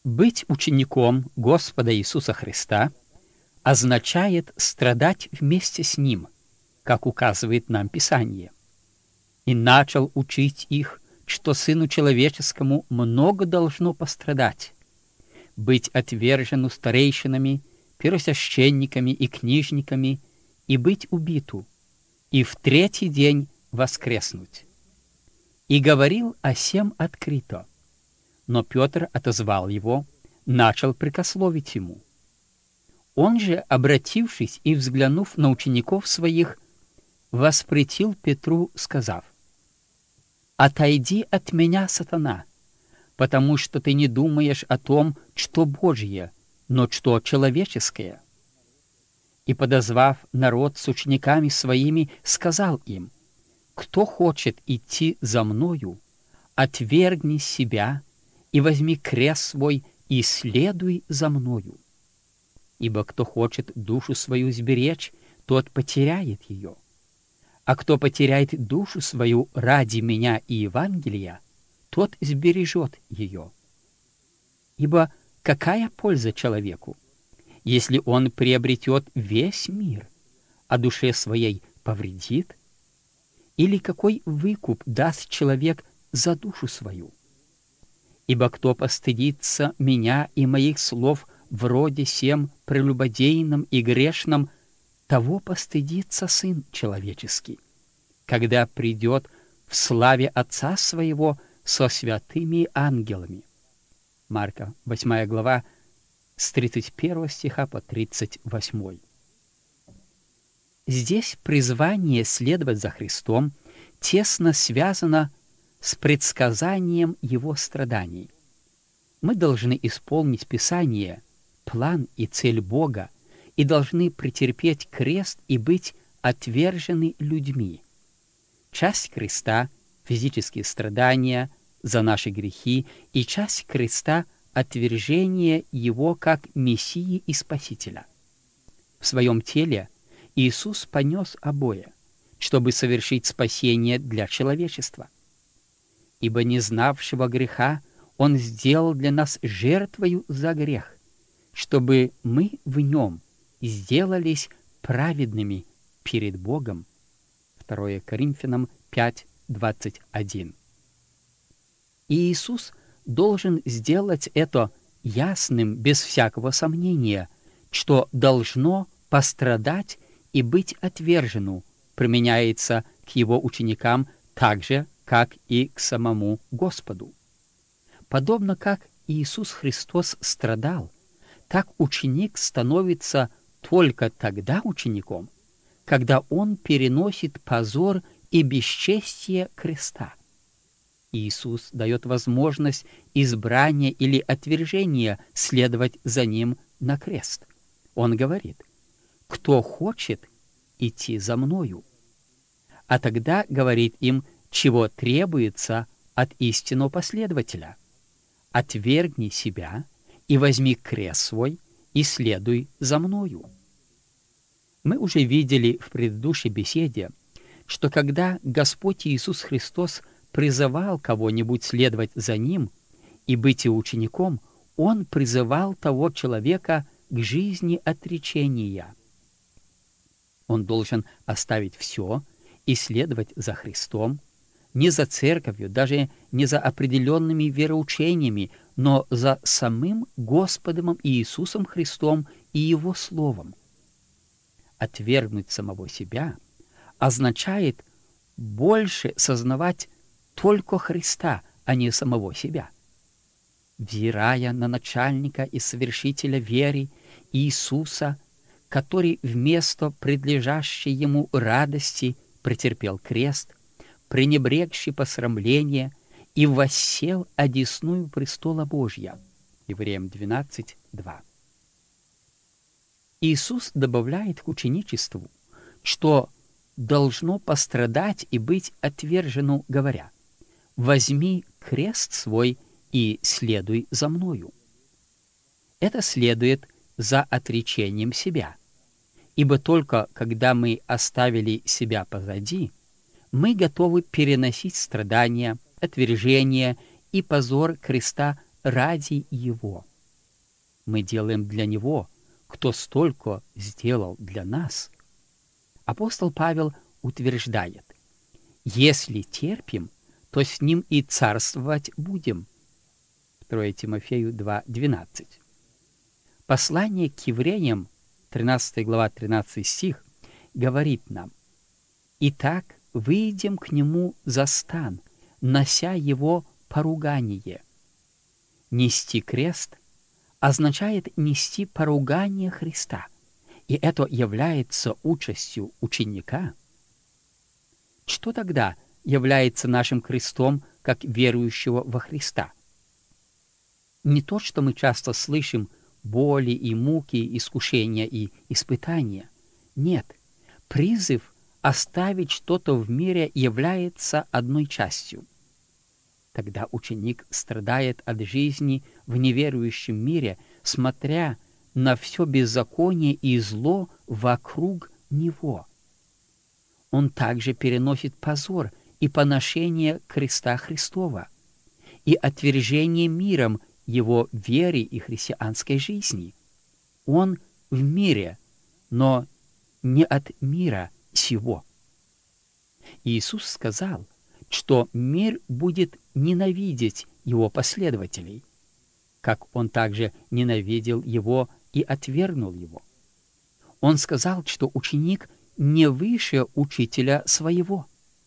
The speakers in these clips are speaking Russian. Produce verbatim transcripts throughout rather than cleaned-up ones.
Быть учеником Господа Иисуса Христа означает страдать вместе с Ним, как указывает нам Писание. И начал учить их, что Сыну Человеческому много должно пострадать, быть отвержену старейшинами, первосвященниками и книжниками, и быть убиту, и в третий день воскреснуть. И говорил о сем открыто. Но Петр отозвал его, начал прекословить ему. Он же, обратившись и взглянув на учеников своих, воспретил Петру, сказав: «Отойди от меня, сатана, потому что ты не думаешь о том, что Божье, но что человеческое». И, подозвав народ с учениками своими, сказал им: «Кто хочет идти за мною, отвергни себя и возьми крест свой и следуй за мною. Ибо кто хочет душу свою сберечь, тот потеряет ее. А кто потеряет душу свою ради меня и Евангелия, тот сбережет ее. Ибо какая польза человеку, если он приобретет весь мир, а душе своей повредит? Или какой выкуп даст человек за душу свою? Ибо кто постыдится меня и моих слов вроде сем прелюбодейном и грешном, того постыдится Сын Человеческий, когда придет в славе Отца Своего со святыми ангелами». Марка, восьмая глава, с тридцать первого стиха по тридцать восьмой. Здесь призвание следовать за Христом тесно связано с предсказанием Его страданий. Мы должны исполнить Писание, план и цель Бога, и должны претерпеть крест и быть отвержены людьми. Часть креста — физические страдания за наши грехи, и часть креста — отвержение Его как Мессии и Спасителя. В Своем теле Иисус понес обои, чтобы совершить спасение для человечества. Ибо не знавшего греха Он сделал для нас жертвою за грех, чтобы мы в Нем сделались праведными перед Богом. второе Коринфянам пять, двадцать один. И Иисус должен сделать это ясным без всякого сомнения, что должно пострадать и быть отвержену, применяется к Его ученикам так же, как и к самому Господу. Подобно как Иисус Христос страдал, так ученик становится только тогда учеником, когда он переносит позор и бесчестие креста. Иисус дает возможность избрания или отвержения следовать за Ним на крест. Он говорит: «Кто хочет идти за Мною?» А тогда говорит им, чего требуется от истинного последователя: «Отвергни себя и возьми крест свой и следуй за Мною». Мы уже видели в предыдущей беседе, что когда Господь Иисус Христос призывал кого-нибудь следовать за Ним и быть Его учеником, Он призывал того человека к жизни отречения. Он должен оставить все и следовать за Христом, не за церковью, даже не за определенными вероучениями, но за самым Господом Иисусом Христом и Его Словом. Отвергнуть самого себя означает больше сознавать только Христа, а не самого себя. Взирая на начальника и совершителя веры Иисуса, который вместо предлежащей Ему радости претерпел крест, пренебрегший посрамление, и воссел одесную престола Божья. Евреям двенадцать, два. Иисус добавляет к ученичеству, что должно пострадать и быть отвержено, говоря: «Возьми крест свой и следуй за Мною». Это следует за отречением себя, ибо только когда мы оставили себя позади, мы готовы переносить страдания, отвержение и позор креста ради Его. мы делаем для Него, кто столько сделал для нас. Апостол Павел утверждает: «Если терпим, то с Ним и царствовать будем». второе Тимофею два двенадцать. Послание к евреям, тринадцатая глава, тринадцатый стих, говорит нам: «Итак, выйдем к Нему за стан, нося Его поругание». Нести крест означает нести поругание Христа, и это является участью ученика. Что тогда является нашим крестом, как верующего во Христа? Не то, что мы часто слышим: боли и муки, искушения и испытания. Нет, призыв оставить что-то в мире является одной частью. Тогда ученик страдает от жизни в неверующем мире, смотря на все беззаконие и зло вокруг него. Он также переносит позор и поношение креста Христова, и отвержение миром его вере и христианской жизни. Он в мире, но не от мира сего. Иисус сказал, что мир будет ненавидеть его последователей, как он также ненавидел его и отвергнул его. Он сказал, что ученик не выше учителя своего.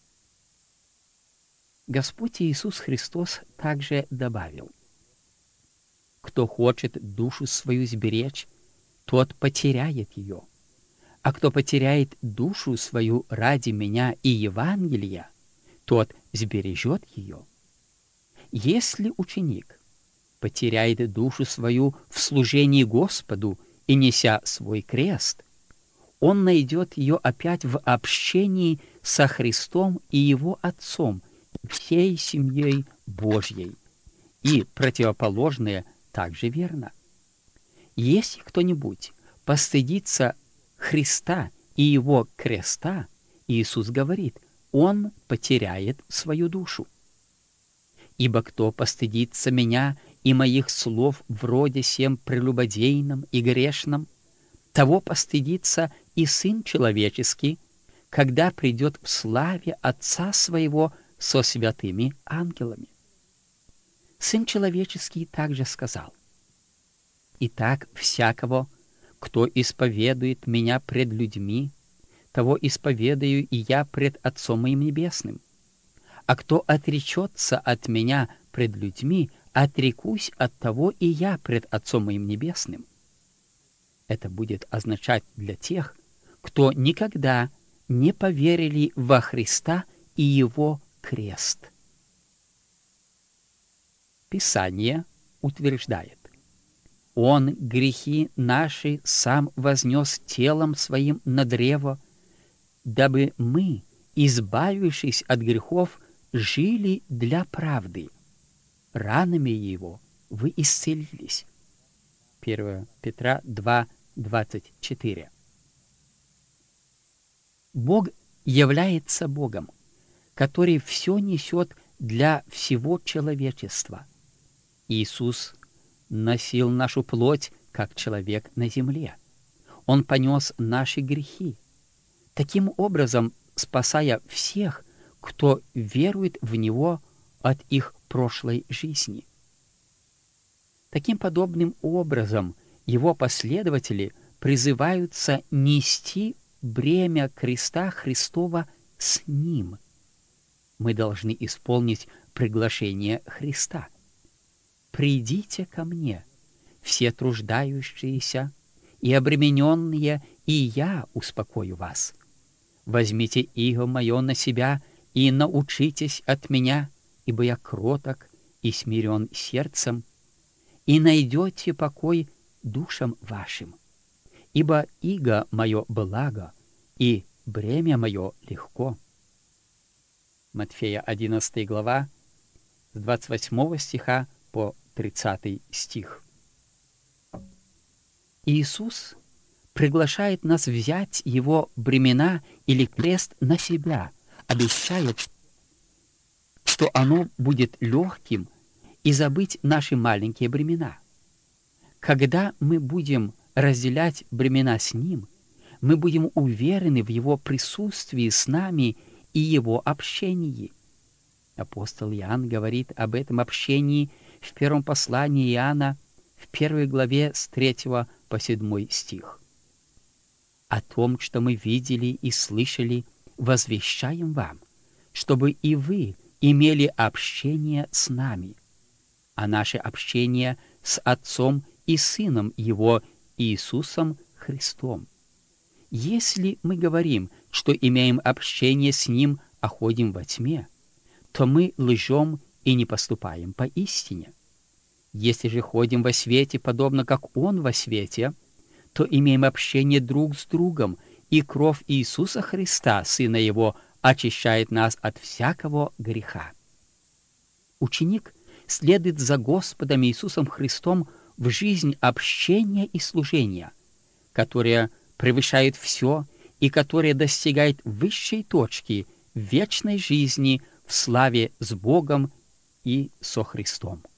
Господь Иисус Христос также добавил: «Кто хочет душу свою сберечь, тот потеряет ее, а кто потеряет душу свою ради меня и Евангелия, тот сбережет ее». Если ученик потеряет душу свою в служении Господу и неся свой крест, он найдет ее опять в общении со Христом и Его Отцом, всей семьей Божьей. И противоположное также верно. Если кто-нибудь постыдится Христа и Его креста, Иисус говорит, он потеряет свою душу. «Ибо кто постыдится меня и моих слов вроде сем прелюбодейном и грешном, того постыдится и Сын Человеческий, когда придет в славе Отца Своего со святыми ангелами». Сын Человеческий также сказал: «Итак, всякого, кто исповедует меня пред людьми, того исповедаю и я пред Отцом моим Небесным. А кто отречется от меня пред людьми, отрекусь от того и я пред Отцом моим Небесным». Это будет означать для тех, кто никогда не поверили во Христа и Его крест. Писание утверждает: «Он грехи наши сам вознес телом своим на древо, дабы мы, избавившись от грехов, жили для правды. Ранами Его вы исцелились». первое Петра два двадцать четыре. Бог является Богом, который все несет для всего человечества. Иисус носил нашу плоть, как человек на земле. Он понес наши грехи, таким образом спасая всех, кто верует в Него от их прошлой жизни. Таким подобным образом Его последователи призываются нести бремя креста Христова с Ним. Мы должны исполнить приглашение Христа: «Придите ко мне, все труждающиеся и обремененные, и я успокою вас. Возьмите иго мое на себя и научитесь от меня, ибо я кроток и смирен сердцем, и найдете покой душам вашим. Ибо иго мое благо, и бремя мое легко». Матфея одиннадцатая глава, с двадцать восьмого стиха по тридцатый стих. Иисус приглашает нас взять Его бремена или крест на себя, обещает, что оно будет легким, и забыть наши маленькие бремена. Когда мы будем разделять бремена с Ним, мы будем уверены в Его присутствии с нами и Его общении. Апостол Иоанн говорит об этом общении в первом послании Иоанна, в первой главе с третьего по седьмой стих. «О том, что мы видели и слышали, возвещаем вам, чтобы и вы имели общение с нами. А наше общение с Отцом и Сыном Его, Иисусом Христом. Если мы говорим, что имеем общение с Ним, а ходим во тьме, то мы лжем и не поступаем по истине. Если же ходим во свете, подобно как Он во свете, то имеем общение друг с другом, и кровь Иисуса Христа, Сына Его, очищает нас от всякого греха». Ученик следует за Господом Иисусом Христом в жизнь общения и служения, которая превышает все и которая достигает высшей точки вечной жизни в славе с Богом и со Христом.